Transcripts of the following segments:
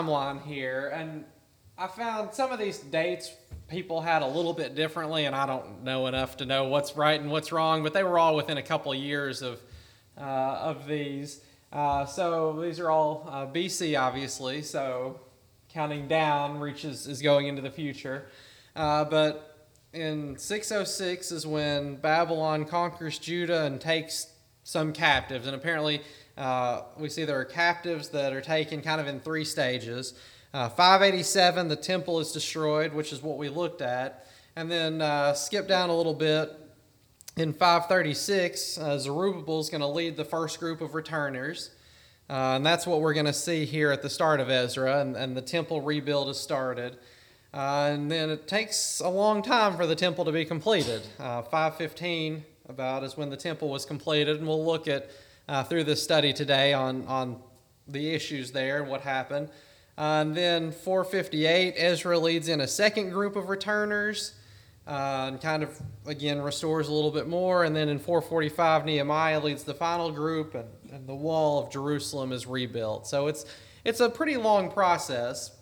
timeline here, and I found some of these dates people had a little bit differently, and I don't know enough to know what's right and what's wrong, but they were all within a couple of years of these. So these are all BC, obviously. So counting down is going into the future, but in 606 is when Babylon conquers Judah and takes some captives, and apparently we see there are captives that are taken kind of in three stages. 587, the temple is destroyed, which is what we looked at. And then skip down a little bit. In 536, Zerubbabel is going to lead the first group of returners. And that's what we're going to see here at the start of Ezra. And the temple rebuild is started. And then it takes a long time for the temple to be completed. 515 about is when the temple was completed. And we'll look at through this study today on the issues there and what happened. And then 458, Ezra leads in a second group of returners and kind of, again, restores a little bit more. And then in 445, Nehemiah leads the final group, and the wall of Jerusalem is rebuilt. So it's a pretty long process.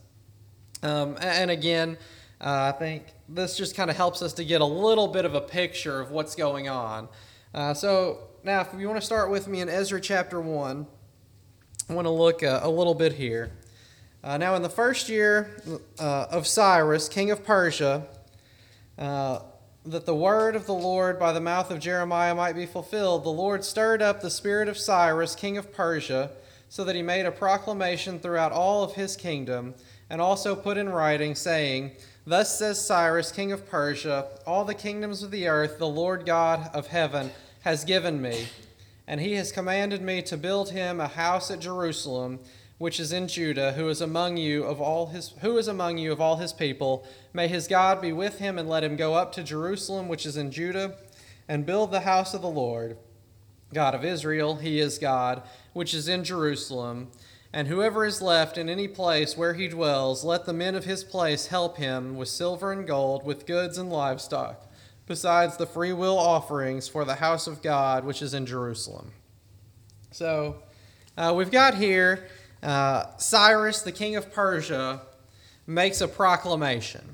And again, I think this just kind of helps us to get a little bit of a picture of what's going on. So now, if you want to start with me in Ezra chapter 1, I want to look a little bit here. Now, in the first year of Cyrus, king of Persia, that the word of the Lord by the mouth of Jeremiah might be fulfilled, the Lord stirred up the spirit of Cyrus, king of Persia, so that he made a proclamation throughout all of his kingdom, and also put in writing, saying, Thus says Cyrus, king of Persia, all the kingdoms of the earth the Lord God of heaven has given me, and he has commanded me to build him a house at Jerusalem, which is in Judah, who is among you of all his people. May his God be with him, and let him go up to Jerusalem, which is in Judah, and build the house of the Lord, God of Israel. He is God, which is in Jerusalem. And whoever is left in any place where he dwells, let the men of his place help him with silver and gold, with goods and livestock, besides the freewill offerings for the house of God, which is in Jerusalem. So we've got here Cyrus, the king of Persia, makes a proclamation.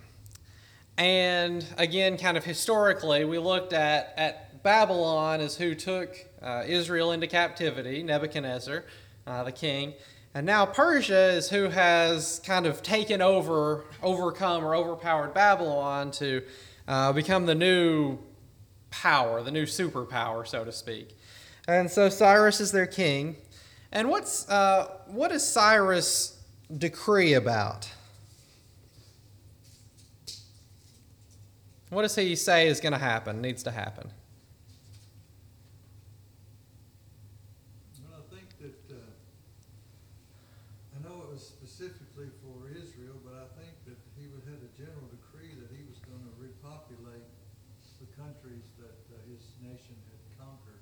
And again, kind of historically, we looked at Babylon as who took Israel into captivity, Nebuchadnezzar, the king. And now Persia is who has kind of overcome or overpowered Babylon to become the new power, the new superpower, so to speak. And so Cyrus is their king. And what does Cyrus decree about? What does he say is going to happen, needs to happen? Well, I think that, I know it was specifically for Israel, but I think that he had a general decree that he was going to repopulate the countries that his nation had conquered.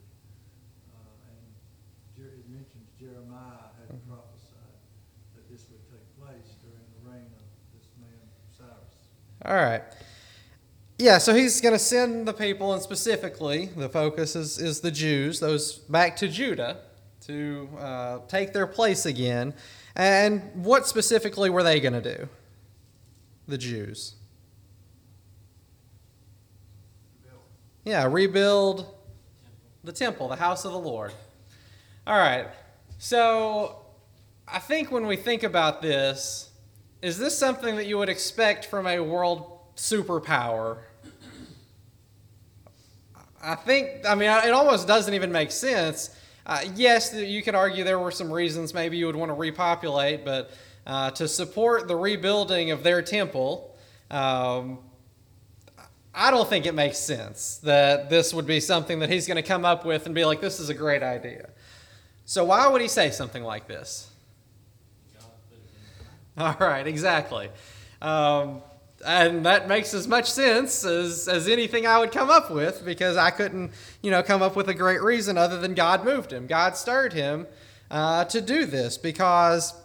And it mentions Jeremiah had prophesied that this would take place during the reign of this man Cyrus. All right. Yeah, so he's going to send the people, and specifically the focus is the Jews, those back to Judah, to take their place again. And what specifically were they going to do, the Jews? Rebuild the temple, the house of the Lord. All right, so I think when we think about this, is this something that you would expect from a world superpower? It almost doesn't even make sense. Yes, you could argue there were some reasons maybe you would want to repopulate, but to support the rebuilding of their temple, I don't think it makes sense that this would be something that he's going to come up with and be like, this is a great idea. So why would he say something like this? All right, exactly. And that makes as much sense as anything I would come up with, because I couldn't, come up with a great reason other than God moved him. God stirred him to do this because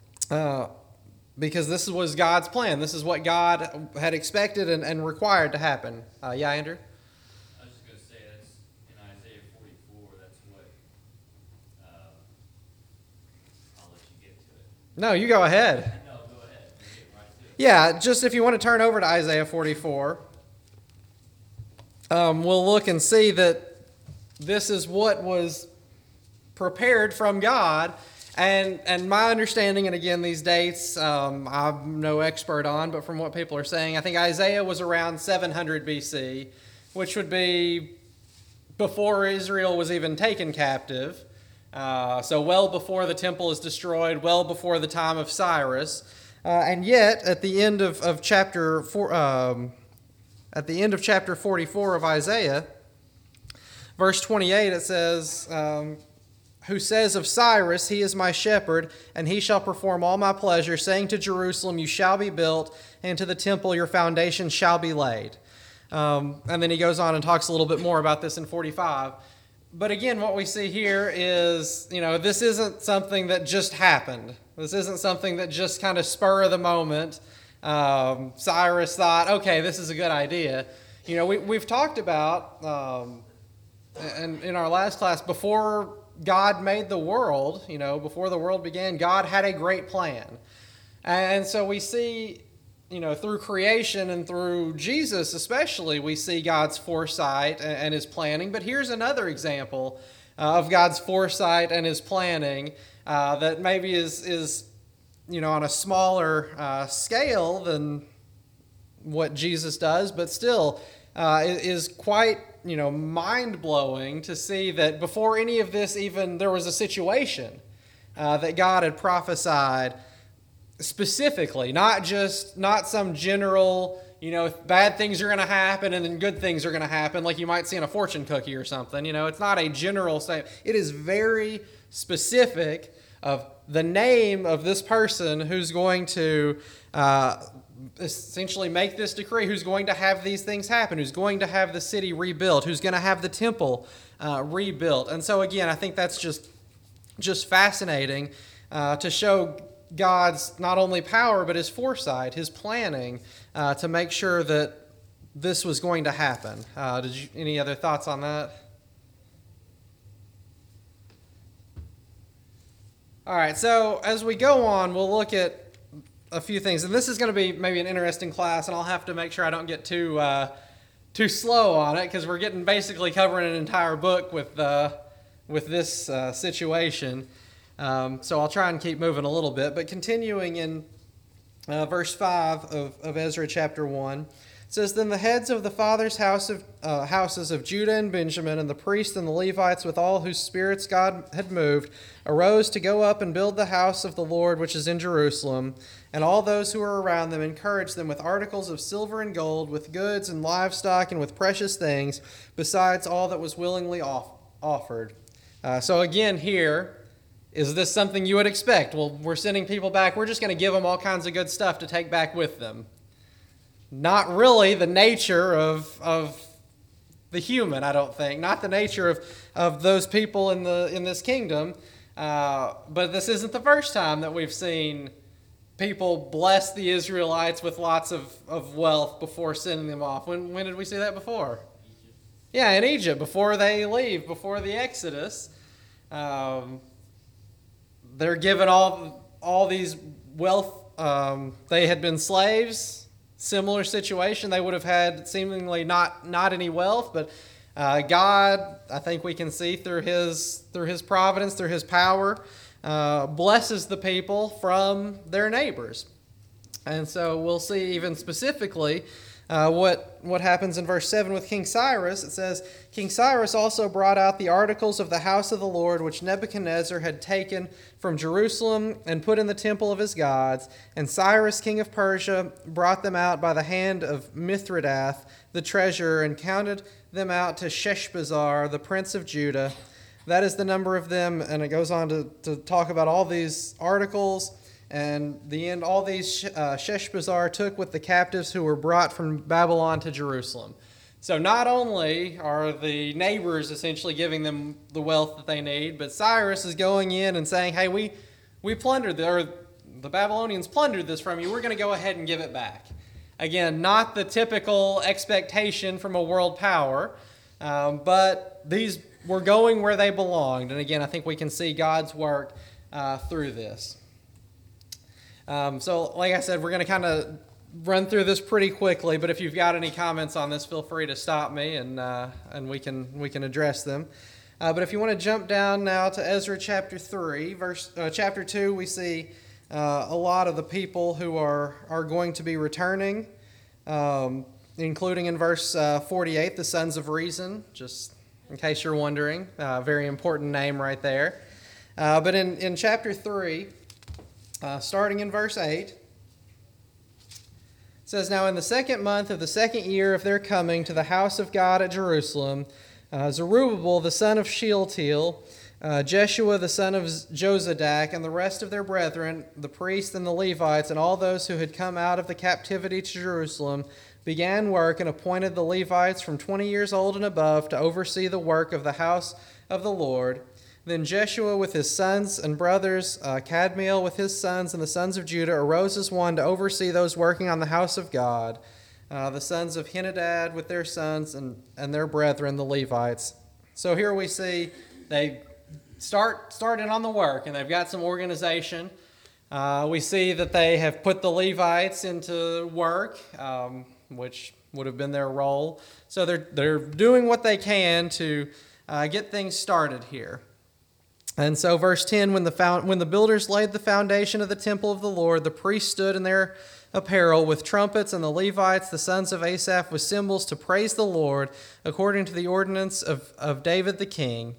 this was God's plan. This is what God had expected and required to happen. Andrew? I was just going to say, that's in Isaiah 44, that's what, I'll let you get to it. No, you go ahead. No, yeah, just if you want to turn over to Isaiah 44, we'll look and see that this is what was prepared from God. And my understanding, and again, these dates, I'm no expert on, but from what people are saying, I think Isaiah was around 700 BC, which would be before Israel was even taken captive. So well before the temple is destroyed, well before the time of Cyrus. And yet, at the end of chapter 44 of Isaiah, verse 28, it says, who says of Cyrus, he is my shepherd, and he shall perform all my pleasure, saying to Jerusalem, you shall be built, and to the temple your foundation shall be laid. And then he goes on and talks a little bit more about this in 45. But again, what we see here is, this isn't something that just happened. This isn't something that just kind of spur of the moment. Cyrus thought, okay, this is a good idea. We've talked about, and in our last class, before God made the world, before the world began, God had a great plan. And so we see, through creation and through Jesus especially, we see God's foresight and his planning. But here's another example of God's foresight and his planning that maybe is on a smaller scale than what Jesus does, but still is quite mind-blowing to see that before any of this even there was a situation that God had prophesied specifically, not some general, bad things are going to happen and then good things are going to happen like you might see in a fortune cookie or something. It's not a general statement. It is very specific of the name of this person who's going to essentially make this decree, who's going to have these things happen, who's going to have the city rebuilt, who's going to have the temple rebuilt. And so again, I think that's just fascinating to show God's not only power, but his foresight, his planning to make sure that this was going to happen. Any other thoughts on that? All right, so as we go on, we'll look at a few things, and this is going to be maybe an interesting class, and I'll have to make sure I don't get too slow on it, because we're getting basically covering an entire book with this situation. So I'll try and keep moving a little bit, but continuing in verse 5 of Ezra chapter 1, it says, Then the heads of the fathers' houses of Judah and Benjamin, and the priests and the Levites, with all whose spirits God had moved, arose to go up and build the house of the Lord which is in Jerusalem. And all those who were around them encouraged them with articles of silver and gold, with goods and livestock, and with precious things, besides all that was willingly offered. So again here, is this something you would expect? Well, we're sending people back. We're just going to give them all kinds of good stuff to take back with them. Not really the nature of the human, I don't think. Not the nature of those people in this kingdom. But this isn't the first time that we've seen people bless the Israelites with lots of wealth before sending them off. When did we see that before? Egypt. Yeah, in Egypt, before they leave, before the Exodus. They're given all these wealth. They had been slaves. Similar situation. They would have had seemingly not any wealth, but God, I think we can see through His providence, through His power, blesses the people from their neighbors. And so we'll see even specifically what happens in verse 7 with King Cyrus. It says, King Cyrus also brought out the articles of the house of the Lord, which Nebuchadnezzar had taken from Jerusalem and put in the temple of his gods. And Cyrus, king of Persia, brought them out by the hand of Mithridath, the treasurer, and counted them out to Sheshbazzar, the prince of Judah. That is the number of them. And it goes on to talk about all these articles. And all these Sheshbazzar took with the captives who were brought from Babylon to Jerusalem. So not only are the neighbors essentially giving them the wealth that they need, but Cyrus is going in and saying, hey, we plundered, the Babylonians plundered this from you. We're going to go ahead and give it back. Again, not the typical expectation from a world power, but these were going where they belonged. And again, I think we can see God's work through this. So like I said, we're going to kind of run through this pretty quickly, but if you've got any comments on this, feel free to stop me and we can address them. But if you want to jump down now to Ezra chapter 3, chapter 2, we see a lot of the people who are going to be returning, including in verse 48, the sons of reason, just in case you're wondering. Very important name right there. But in chapter 3, starting in verse 8, it says, "Now in the 2nd month of the 2nd year of their coming to the house of God at Jerusalem, Zerubbabel the son of Shealtiel, Jeshua the son of Jozadak, and the rest of their brethren, the priests and the Levites, and all those who had come out of the captivity to Jerusalem, began work and appointed the Levites from 20 years old and above to oversee the work of the house of the Lord. Then Jeshua with his sons and brothers, Kadmiel with his sons, and the sons of Judah arose as one to oversee those working on the house of God, the sons of Henadad with their sons and their brethren, the Levites." So here we see they started on the work, and they've got some organization. We see that they have put the Levites into work, which would have been their role. So they're doing what they can to get things started here. And so verse 10, when the builders laid the foundation of the temple of the Lord, the priests stood in their apparel with trumpets, and the Levites, the sons of Asaph, with cymbals to praise the Lord, according to the ordinance of David the king.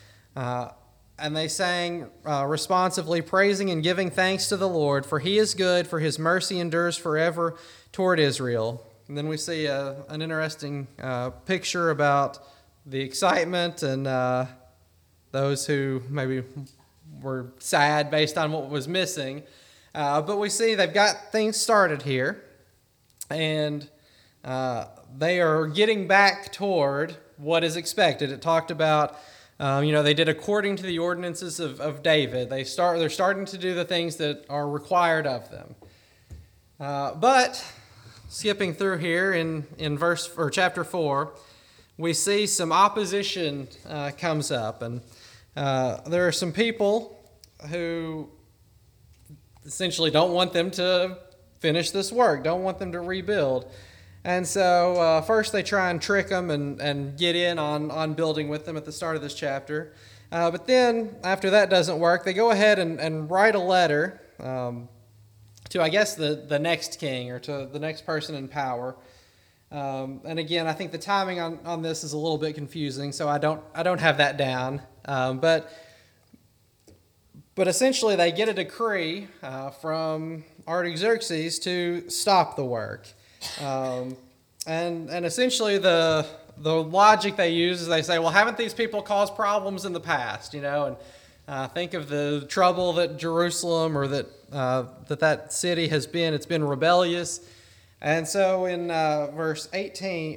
And they sang responsively, praising and giving thanks to the Lord, for he is good, for his mercy endures forever toward Israel. And then we see an interesting picture about the excitement and those who maybe were sad based on what was missing. But we see they've got things started here, and they are getting back toward what is expected. It talked about, they did according to the ordinances of David. They're starting to do the things that are required of them. But skipping through here in chapter 4, we see some opposition comes up, and there are some people who essentially don't want them to finish this work, don't want them to rebuild. And so first they try and trick them and get in on building with them at the start of this chapter. But then after that doesn't work, they go ahead and write a letter to, I guess, the next king or to the next person in power. And again, I think the timing on this is a little bit confusing, so I don't have that down. But essentially, they get a decree from Artaxerxes to stop the work, and essentially the logic they use is they say, well, haven't these people caused problems in the past, and think of the trouble that Jerusalem or that city has been. It's been rebellious. And so in verse 17,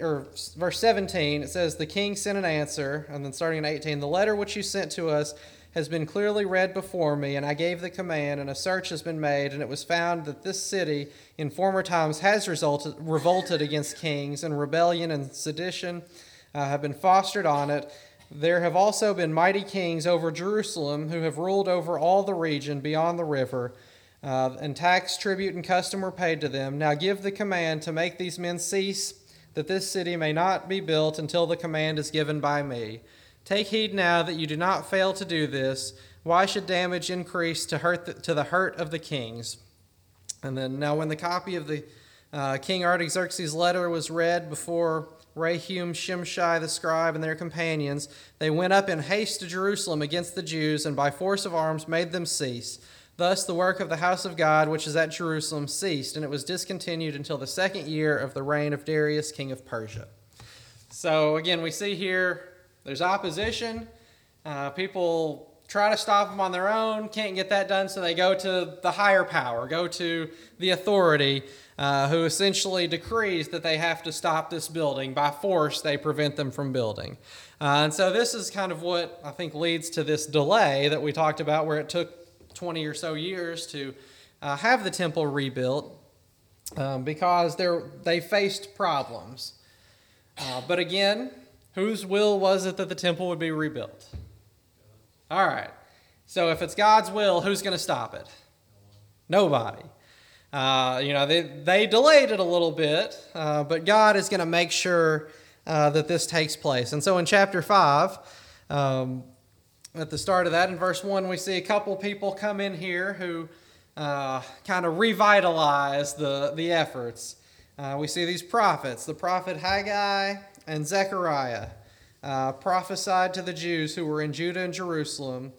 it says, "The king sent an answer," and then starting in 18, "The letter which you sent to us has been clearly read before me, and I gave the command, and a search has been made, and it was found that this city in former times has revolted against kings, and rebellion and sedition have been fostered on it. There have also been mighty kings over Jerusalem who have ruled over all the region beyond the river, and tax, tribute, and custom were paid to them. Now give the command to make these men cease, that this city may not be built until the command is given by me. Take heed now that you do not fail to do this. Why should damage increase to the hurt of the kings?" And then now when the copy of the King Artaxerxes' letter was read before Rahum, Shimshai the scribe, and their companions, they went up in haste to Jerusalem against the Jews, and by force of arms made them cease. Thus the work of the house of God, which is at Jerusalem, ceased, and it was discontinued until the 2nd year of the reign of Darius, king of Persia. So again, we see here there's opposition. People try to stop them on their own, can't get that done, so they go to the higher power, go to the authority, who essentially decrees that they have to stop this building. By force, they prevent them from building. And so this is kind of what I think leads to this delay that we talked about, where it took 20 or so years to have the temple rebuilt, because they faced problems. But again, whose will was it that the temple would be rebuilt? All right. So if it's God's will, who's going to stop it? Nobody. They delayed it a little bit, but God is going to make sure that this takes place. And so in chapter 5, at the start of that, in verse 1, we see a couple people come in here who kind of revitalize the efforts. We see these prophets. The prophet Haggai and Zechariah prophesied to the Jews who were in Judah and Jerusalem.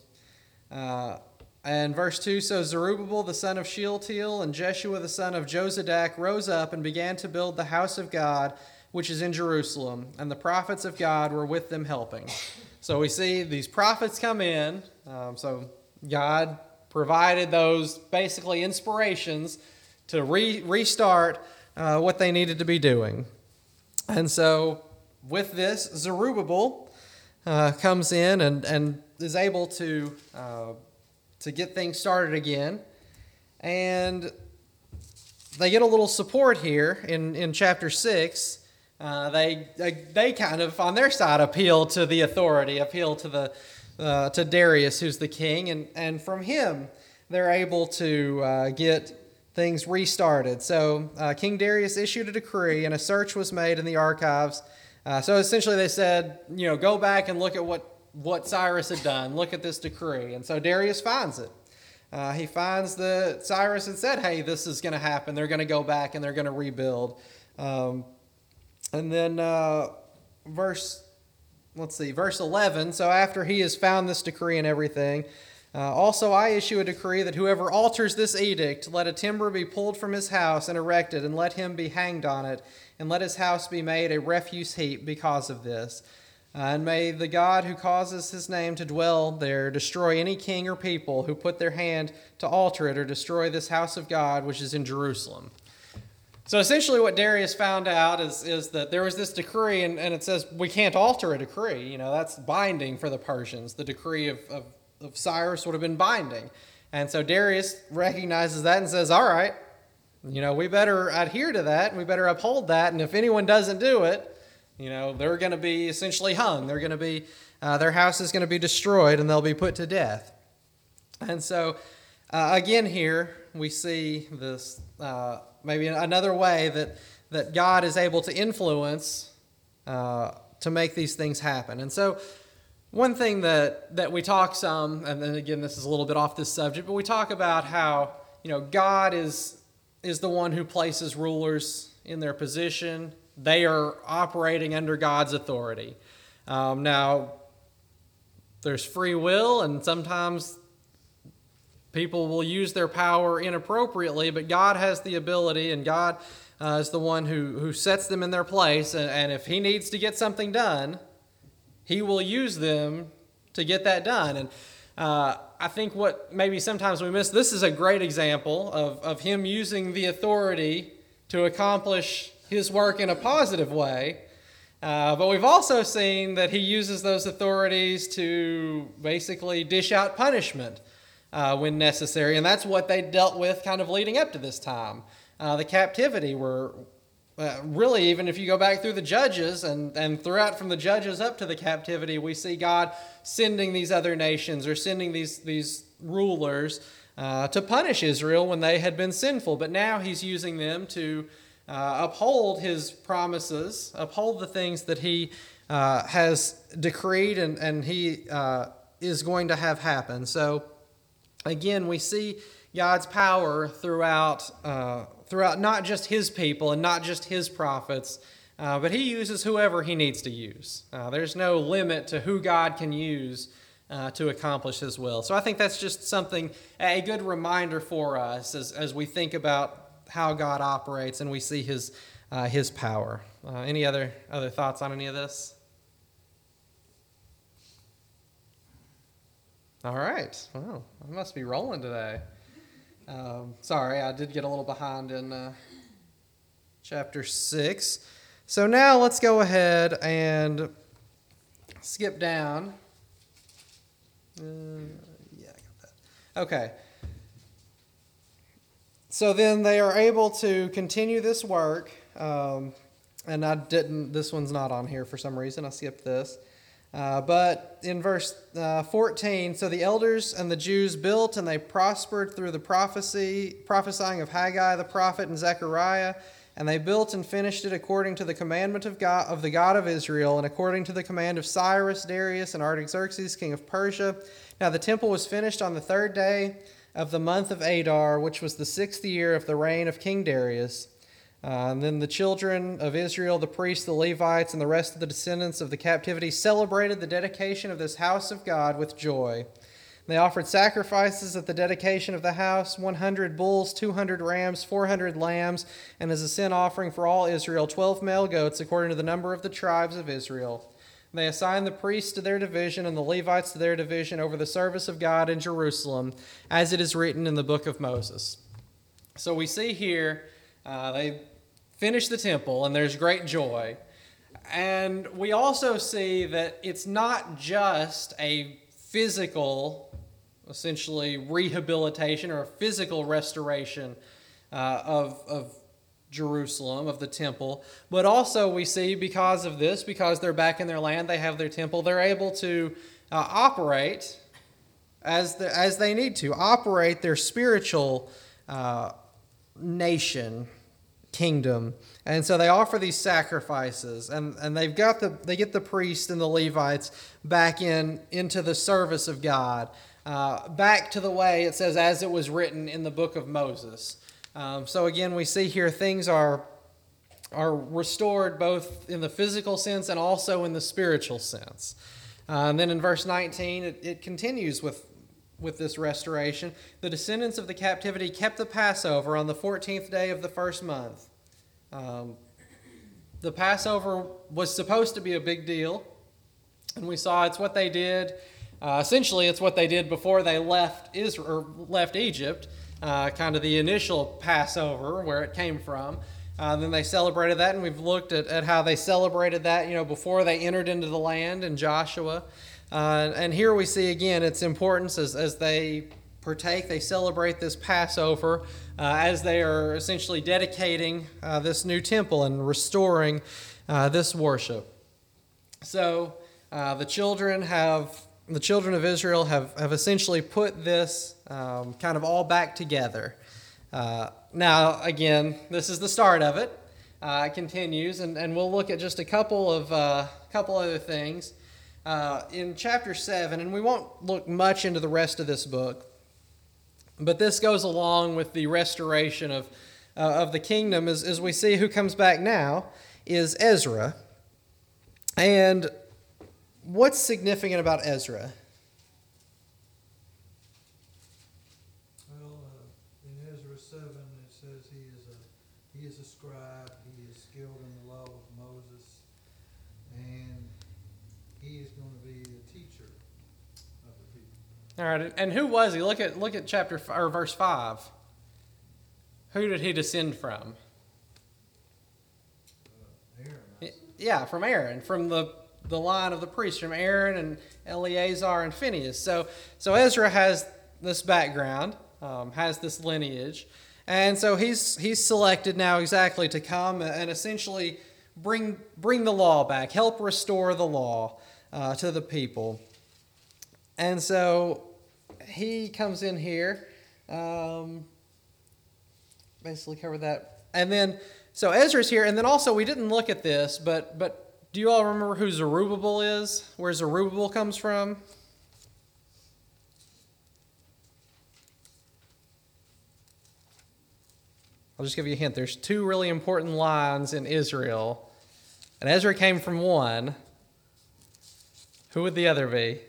And verse 2, so Zerubbabel the son of Shealtiel and Jeshua the son of Jozadak rose up and began to build the house of God, which is in Jerusalem, and the prophets of God were with them helping. So we see these prophets come in. So God provided those basically inspirations to restart what they needed to be doing. And so with this, Zerubbabel comes in and is able to get things started again. And they get a little support here in chapter 6. They kind of, on their side, appeal to the authority, appeal to Darius, who's the king, and from him, they're able to get things restarted. So King Darius issued a decree, and a search was made in the archives. So essentially they said, go back and look at what Cyrus had done. Look at this decree. And so Darius finds it. He finds that Cyrus had said, hey, this is going to happen. They're going to go back and they're going to rebuild. And then verse 11, so after he has found this decree and everything, also I issue a decree that whoever alters this edict, let a timber be pulled from his house and erected, and let him be hanged on it, and let his house be made a refuse heap because of this. And may the God who causes his name to dwell there destroy any king or people who put their hand to alter it or destroy this house of God which is in Jerusalem. So essentially what Darius found out is that there was this decree, and it says we can't alter a decree. That's binding for the Persians. The decree of Cyrus would have been binding. And so Darius recognizes that and says, all right, we better adhere to that, and we better uphold that, and if anyone doesn't do it, they're going to be essentially hung. They're going to be, their house is going to be destroyed, and they'll be put to death. And so, again here, we see this maybe another way that God is able to influence to make these things happen. And so one thing that we talk some, and then again this is a little bit off this subject, but we talk about how God is the one who places rulers in their position. They are operating under God's authority. Now, there's free will, and sometimes people will use their power inappropriately, but God has the ability, and God is the one who sets them in their place, and if he needs to get something done, he will use them to get that done. And I think what maybe sometimes we miss, this is a great example of him using the authority to accomplish his work in a positive way. But we've also seen that he uses those authorities to basically dish out punishment when necessary. And that's what they dealt with kind of leading up to this time. The captivity were really, even if you go back through the Judges and throughout from the Judges up to the captivity, we see God sending these other nations or sending these rulers to punish Israel when they had been sinful. But now he's using them to uphold his promises, uphold the things that he has decreed and he is going to have happen. So again, we see God's power throughout not just his people and not just his prophets, but he uses whoever he needs to use. There's no limit to who God can use to accomplish his will. So I think that's just something, a good reminder for us as we think about how God operates and we see his power. Any other thoughts on any of this? All right. Well, I must be rolling today. Sorry, I did get a little behind in chapter 6. So now let's go ahead and skip down. I got that. Okay. So then they are able to continue this work, and this one's not on here for some reason. I skipped this. But in verse 14, so the elders and the Jews built, and they prospered through the prophesying of Haggai the prophet and Zechariah, and they built and finished it according to the commandment of the God of Israel, and according to the command of Cyrus, Darius, and Artaxerxes, king of Persia. Now the temple was finished on the 3rd day of the month of Adar, which was the 6th year of the reign of King Darius. And then the children of Israel, the priests, the Levites, and the rest of the descendants of the captivity celebrated the dedication of this house of God with joy. They offered sacrifices at the dedication of the house, 100 bulls, 200 rams, 400 lambs, and as a sin offering for all Israel, 12 male goats according to the number of the tribes of Israel. They assigned the priests to their division and the Levites to their division over the service of God in Jerusalem, as it is written in the book of Moses. So we see here they finish the temple, and there's great joy. And we also see that it's not just a physical, essentially, rehabilitation or a physical restoration of Jerusalem, of the temple, but also we see because of this, because they're back in their land, they have their temple, they're able to operate as they need to, operate their spiritual nation, kingdom. And so they offer these sacrifices, and they get the priests and the Levites back into the service of God, back to the way it says as it was written in the book of Moses. So again, we see here things are restored both in the physical sense and also in the spiritual sense. And then in verse 19, it continues with this restoration. The descendants of the captivity kept the Passover on the 14th day of the first month. The Passover was supposed to be a big deal, and we saw it's what they did. Essentially, it's what they did before they left Egypt, kind of the initial Passover, where it came from. Then they celebrated that, and we've looked at how they celebrated that, before they entered into the land in Joshua. And here we see again its importance as they partake, they celebrate this Passover as they are essentially dedicating this new temple and restoring this worship. So the children of Israel have essentially put this kind of all back together. Now, again, this is the start of it. It continues, and we'll look at just a couple other things. In chapter 7, and we won't look much into the rest of this book, but this goes along with the restoration of the kingdom as we see who comes back now is Ezra. And what's significant about Ezra? Well, in Ezra 7, it says he is a scribe, he is skilled in the law of Moses, and he is going to be a teacher of the people. All right, and who was he? Look at chapter or verse 5. Who did he descend from? Aaron. Yeah, from Aaron, from the line of the priests, from Aaron and Eleazar and Phinehas. So Ezra has this background, has this lineage, and so he's selected now exactly to come and essentially bring the law back, help restore the law to the people. And so he comes in here, basically cover that. And then, so Ezra's here, and then also we didn't look at this, but do you all remember who Zerubbabel is? Where Zerubbabel comes from? I'll just give you a hint. There's two really important lines in Israel, and Ezra came from one. Who would the other be?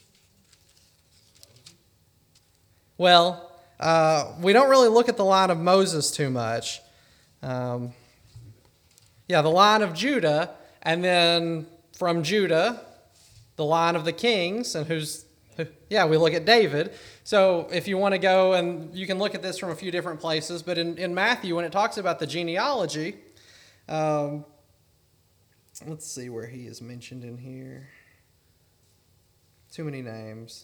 Well, we don't really look at the line of Moses too much. The line of Judah, and then from Judah, the line of the kings, and we look at David. So if you want to go, and you can look at this from a few different places, but in Matthew, when it talks about the genealogy, let's see where he is mentioned in here. Too many names.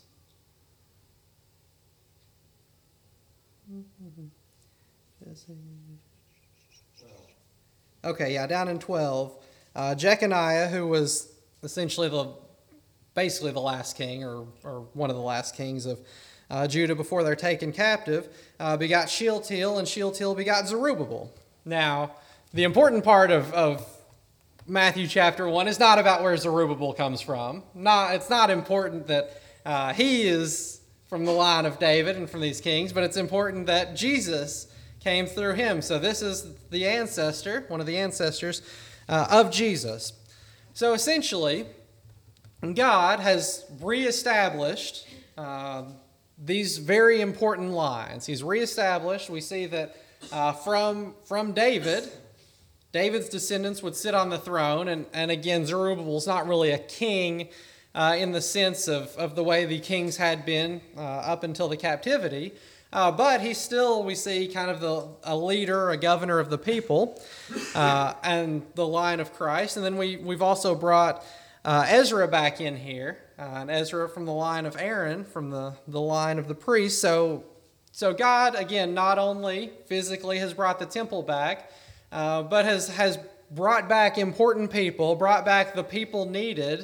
Okay, down in 12, Jeconiah, who was essentially basically the last king or one of the last kings of Judah before they're taken captive, begot Shealtiel, and Shealtiel begot Zerubbabel. Now, the important part of Matthew chapter 1 is not about where Zerubbabel comes from. It's not important that he is from the line of David and from these kings, but it's important that Jesus came through him. So this is the ancestor, one of the ancestors of Jesus. So essentially, God has reestablished these very important lines. He's reestablished. We see that from David's descendants would sit on the throne, and again, Zerubbabel's not really a king in the sense of the way the kings had been up until the captivity. But he's still, we see, kind of a leader, a governor of the people, and the line of Christ. And then we've also brought Ezra back in here, and Ezra from the line of Aaron, from the line of the priest. So God, again, not only physically has brought the temple back, but has brought back important people, brought back the people needed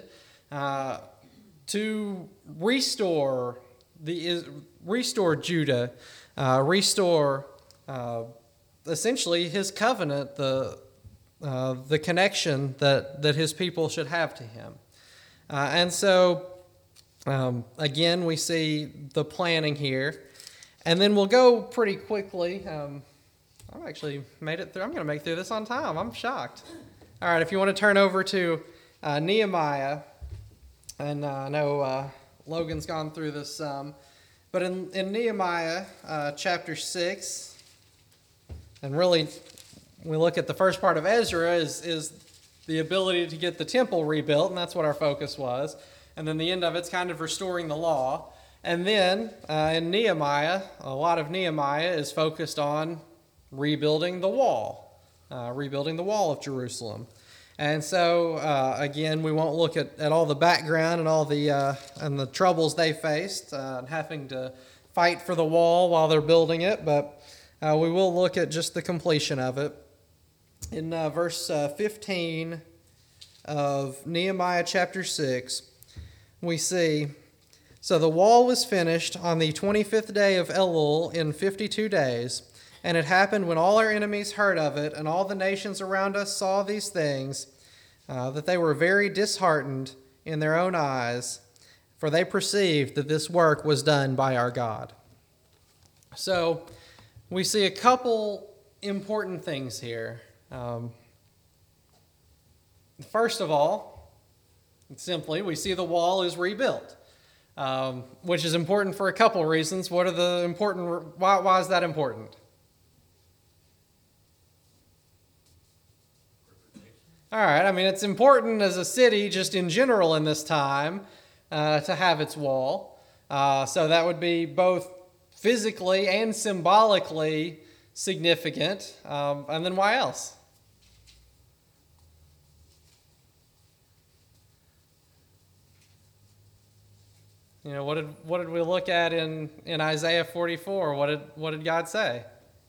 to restore Judah, restore essentially his covenant, the connection that his people should have to him. And so, again, we see the planning here. And then we'll go pretty quickly. I've actually made it through. I'm going to make it through this on time. I'm shocked. All right, if you want to turn over to Nehemiah, and I know Logan's gone through this some, but in Nehemiah chapter 6, and really we look at the first part of Ezra is the ability to get the temple rebuilt, and that's what our focus was. And then the end of it's kind of restoring the law. And then in Nehemiah, a lot of Nehemiah is focused on rebuilding the wall of Jerusalem. And so, again, we won't look at all the background and all the troubles they faced, having to fight for the wall while they're building it, but we will look at just the completion of it. In verse 15 of Nehemiah chapter 6, we see, "So the wall was finished on the 25th day of Elul in 52 days. And it happened when all our enemies heard of it, and all the nations around us saw these things, that they were very disheartened in their own eyes, for they perceived that this work was done by our God." So we see a couple important things here. First of all, simply, we see the wall is rebuilt, which is important for a couple reasons. What are the important? Why is that important? All right, I mean, it's important as a city just in general in this time to have its wall. So that would be both physically and symbolically significant. And then why else? You know, what did we look at in Isaiah 44? What did God say?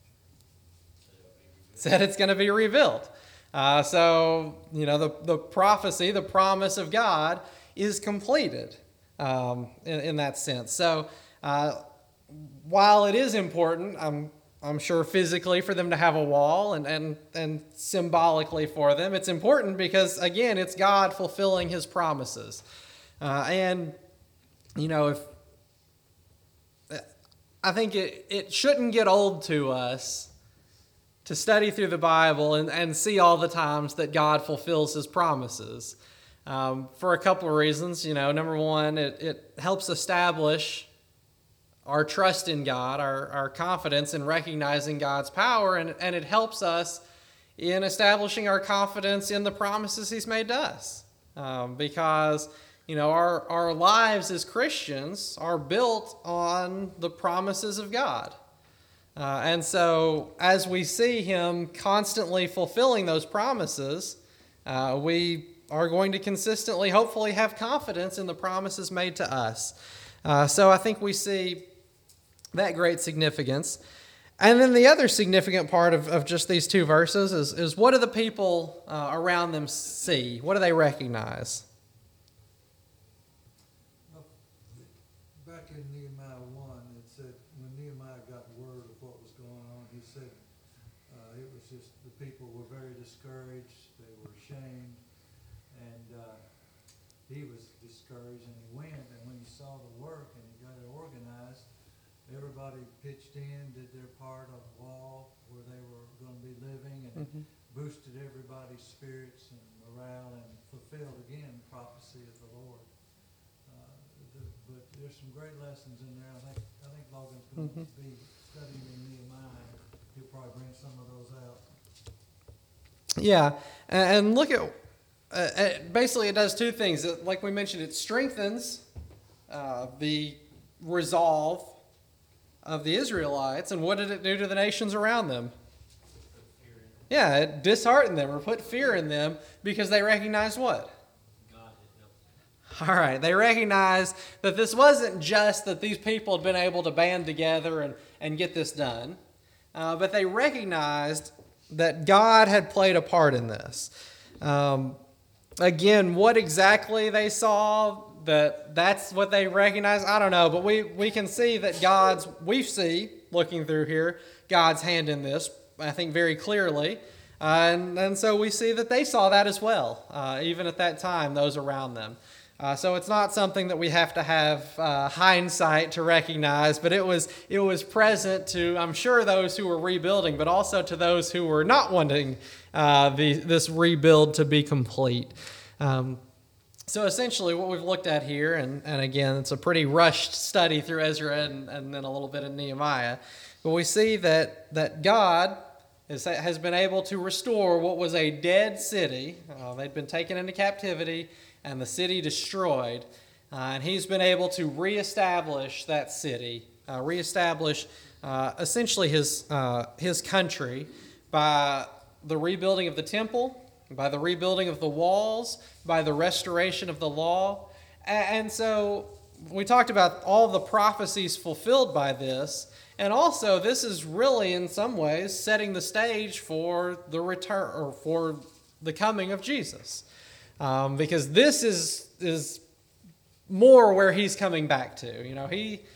Said it's going to be rebuilt. So, you know, the prophecy, the promise of God is completed in that sense. So, while it is important, I'm sure physically for them to have a wall and symbolically for them, it's important because, again, it's God fulfilling his promises. And, you know, I think it shouldn't get old to us to study through the Bible and see all the times that God fulfills his promises. For a couple of reasons. You know, number one, it helps establish our trust in God, our confidence in recognizing God's power, and it helps us in establishing our confidence in the promises he's made to us. Because, you know, our lives as Christians are built on the promises of God. And so as we see him constantly fulfilling those promises, we are going to consistently, hopefully, have confidence in the promises made to us. So I think we see that great significance. And then the other significant part of just these two verses is what do the people around them see? What do they recognize? the people were very discouraged, they were ashamed, and he was discouraged, and he went, and when he saw the work and he got it organized, everybody pitched in, did their part on the wall where they were going to be living, and it boosted everybody's spirits and morale, and fulfilled again prophecy of the Lord. But there's some great lessons in there. I think Logan's going to be studying in Nehemiah. He'll probably bring some of those out. Yeah, and look at basically it does two things. Like we mentioned, it strengthens the resolve of the Israelites. And what did it do to the nations around them? Yeah, it disheartened them or put fear in them because they recognized what? All right, they recognized that this wasn't just that these people had been able to band together and get this done, but they recognized that God had played a part in this. Again, what exactly they saw, that's what they recognized, I don't know, but we can see that we see, looking through here, God's hand in this, I think very clearly. And so we see that they saw that as well, even at that time, those around them. So it's not something that we have to have hindsight to recognize, but it was present to, I'm sure, those who were rebuilding, but also to those who were not wanting this rebuild to be complete. So essentially what we've looked at here, and again, it's a pretty rushed study through Ezra and then a little bit in Nehemiah, but we see that God has been able to restore what was a dead city. They'd been taken into captivity and the city destroyed. And he's been able to reestablish that city, reestablish essentially his country by the rebuilding of the temple, by the rebuilding of the walls, by the restoration of the law. And so we talked about all the prophecies fulfilled by this. And also, this is really, in some ways, setting the stage for the return or for the coming of Jesus. Because this is more where he's coming back to. You know,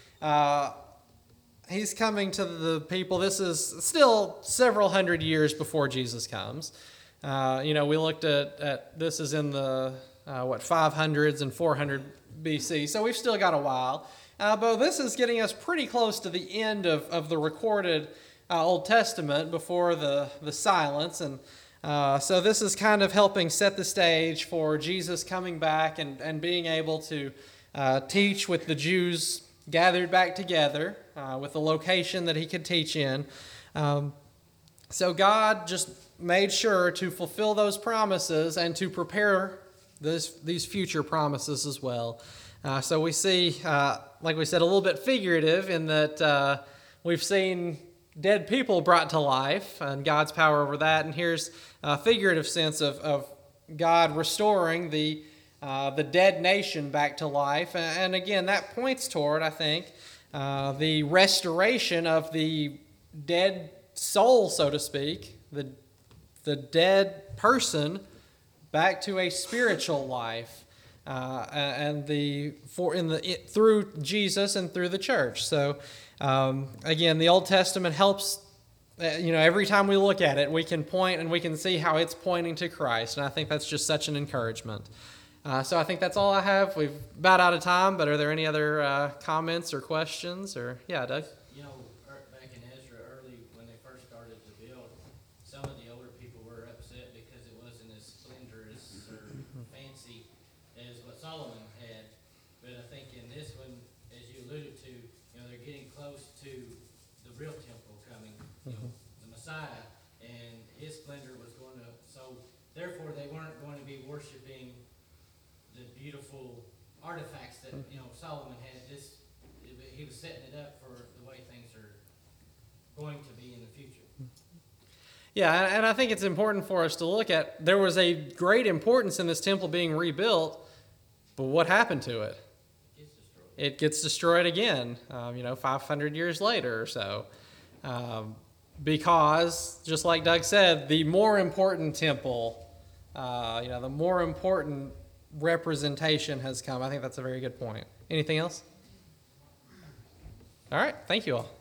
he's coming to the people. This is still several hundred years before Jesus comes. We looked at this is in the 500s and 400 BC. So we've still got a while. But this is getting us pretty close to the end of the recorded Old Testament before the silence. And so this is kind of helping set the stage for Jesus coming back and being able to teach with the Jews gathered back together with the location that he could teach in. So God just made sure to fulfill those promises and to prepare these future promises as well. So we see, like we said, a little bit figurative in that we've seen dead people brought to life and God's power over that. And here's a figurative sense of God restoring the dead nation back to life. And again, that points toward, I think, the restoration of the dead soul, so to speak, the dead person back to a spiritual life. Through Jesus and through the church. So again, the Old Testament helps. Every time we look at it, we can point and we can see how it's pointing to Christ, and I think that's just such an encouragement. So I think that's all I have. We've about out of time, but are there any other comments or questions? Or yeah, Doug. Back in Ezra early when they first started to build, some of the older people were upset because it wasn't as splendorous or fancy as what Solomon had. But I think in this one, as you alluded to, they're getting close to the real temple coming, the Messiah, and his splendor was going to, so therefore they weren't going to be worshiping the beautiful artifacts that, Solomon had. He was setting it up for the way things are going to be in the future. Yeah, and I think it's important for us to look at, there was a great importance in this temple being rebuilt, but what happened to it? It gets destroyed again, 500 years later or so. Because, just like Doug said, the more important temple, the more important representation has come. I think that's a very good point. Anything else? All right, thank you all.